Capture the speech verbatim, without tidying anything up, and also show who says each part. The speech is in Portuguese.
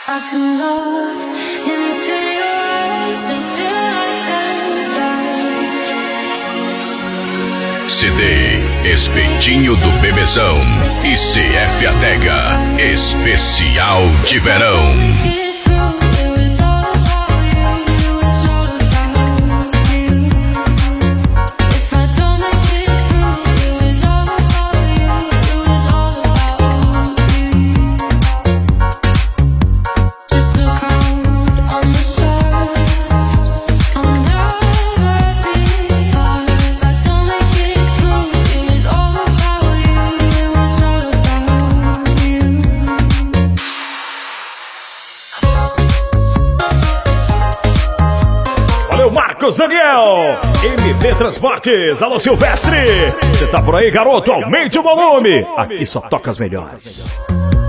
Speaker 1: C D Espetinho do Bebezão e C F Adega Especial de Verão.
Speaker 2: Marcos Daniel, M D Transportes, alô Silvestre, você tá por aí, garoto? Aumente o volume, aqui só toca as melhores.